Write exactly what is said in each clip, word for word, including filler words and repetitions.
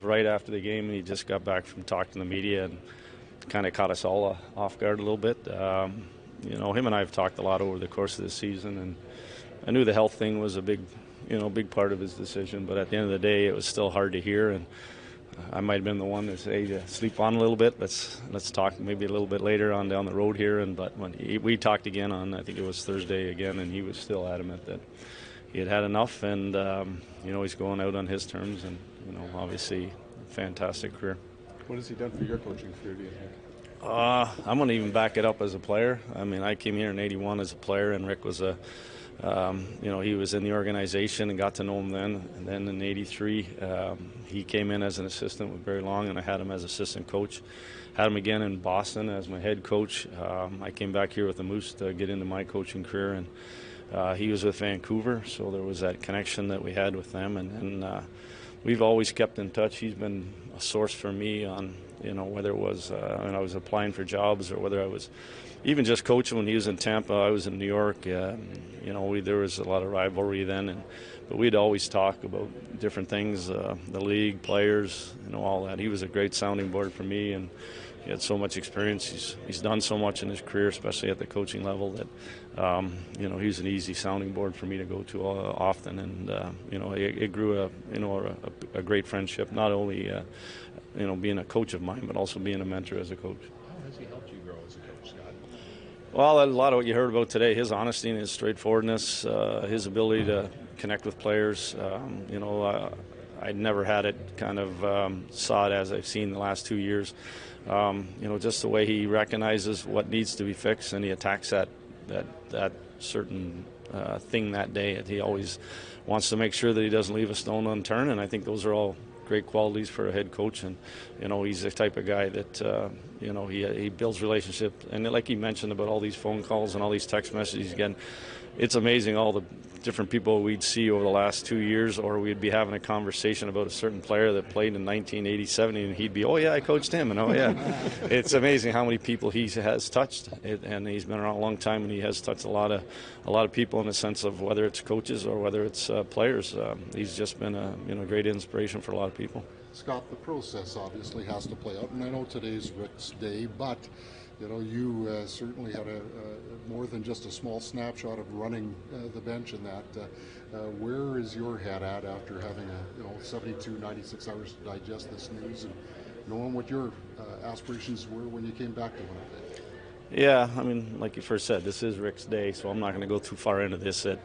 Right after the game, he just got back from talking to the media and kind of caught us all uh, off guard a little bit. Um, you know, him and I have talked a lot over the course of the season, and I knew the health thing was a big, you know, big part of his decision. But at the end of the day, it was still hard to hear, and I might have been the one to say to sleep on a little bit. Let's let's talk maybe a little bit later on down the road here. And but when he, we talked again on, I think it was Thursday again, and he was still adamant that he had had enough, and um, you know, he's going out on his terms, and you know, obviously, fantastic career. What has he done for your coaching career, do you think? Uh, I'm going to even back it up as a player. I mean, I came here in eighty-one as a player, and Rick was a, um, you know, he was in the organization and got to know him then. And then in eighty-three, um, he came in as an assistant with Barry Long, and I had him as assistant coach. Had him again in Boston as my head coach. Um, I came back here with the Moose to get into my coaching career, and uh, he was with Vancouver, so there was that connection that we had with them, and, and uh, we've always kept in touch. He's been a source for me on, you know, whether it was uh, when I was applying for jobs or whether I was even just coaching when he was in Tampa. I was in New York. Uh, you know, we, there was a lot of rivalry then, and but we'd always talk about different things, uh, the league, players, you know, all that. He was a great sounding board for me, and he had so much experience. He's he's done so much in his career, especially at the coaching level, that um, you know, he's an easy sounding board for me to go to uh, often. And uh, you know, it, it grew a you know a, a great friendship. Not only uh, you know being a coach of mine, but also being a mentor as a coach. How has he helped you grow as a coach, Scott? Well, a lot of what you heard about today, his honesty and his straightforwardness, uh, his ability to connect with players. Um, you know, uh, I'd never had it kind of um, saw it as I've seen the last two years. Um, you know, just the way he recognizes what needs to be fixed, and he attacks that that that certain uh, thing that day. He always wants to make sure that he doesn't leave a stone unturned, and I think those are all great qualities for a head coach. And you know, he's the type of guy that uh, you know he he builds relationships, and like he mentioned about all these phone calls and all these text messages he's getting. It's amazing all the different people we'd see over the last two years, or we'd be having a conversation about a certain player that played in nineteen eighty-seven, and he'd be, oh yeah, I coached him, and oh yeah. It's amazing how many people he has touched, it, and he's been around a long time, and he has touched a lot of a lot of people in the sense of whether it's coaches or whether it's uh, players. Um, he's just been a you know great inspiration for a lot of people. Scott, the process obviously has to play out, and I know today's Rick's day, but you know, you uh, certainly had a, uh, more than just a small snapshot of running uh, the bench in that. Uh, uh, where is your head at after having a, you know, seventy-two, ninety-six hours to digest this news and knowing what your uh, aspirations were when you came back to Winnipeg? Yeah, I mean, like you first said, this is Rick's day, so I'm not going to go too far into this. That,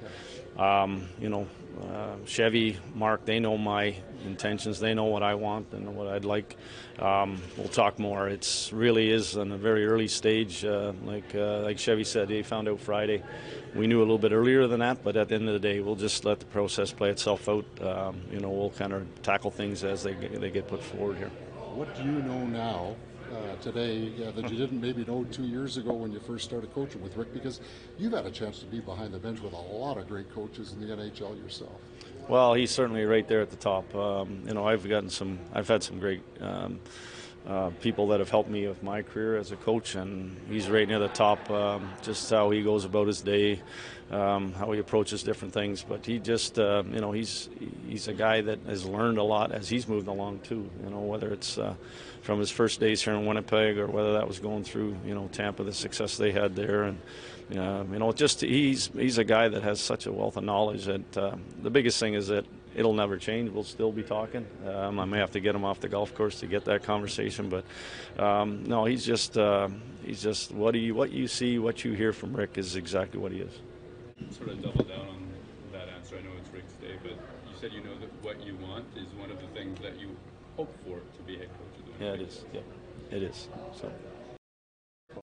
um, you know, uh, Chevy, Mark, they know my intentions. They know what I want and what I'd like. Um, we'll talk more. It's really is in a very early stage. Uh, like uh, like Chevy said, he found out Friday. We knew a little bit earlier than that, but at the end of the day, we'll just let the process play itself out. Um, you know, we'll kind of tackle things as they they get put forward here. What do you know now? Uh, today uh, that you didn't maybe know two years ago when you first started coaching with Rick, because you've had a chance to be behind the bench with a lot of great coaches in the N H L yourself. Well, he's certainly right there at the top. Um, you know, I've gotten some, I've had some great um, uh, people that have helped me with my career as a coach, and he's right near the top. Um, just how he goes about his day, um, how he approaches different things. But he just, uh, you know, he's he's a guy that has learned a lot as he's moved along too. You know, whether it's uh, from his first days here in Winnipeg or whether that was going through, you know, Tampa, the success they had there, and uh, you know, just he's he's a guy that has such a wealth of knowledge that uh, the biggest thing is that it'll never change. We'll still be talking. Um, I may have to get him off the golf course to get that conversation, but um, no, he's just uh, he's just what do you what you see, what you hear from Rick is exactly what he is. Sort of double down on that answer. I know it's Rick's day, but you said you know that what you want is one of the things that you hope for to be head coach of the Yeah, it is. Yeah, it is. So.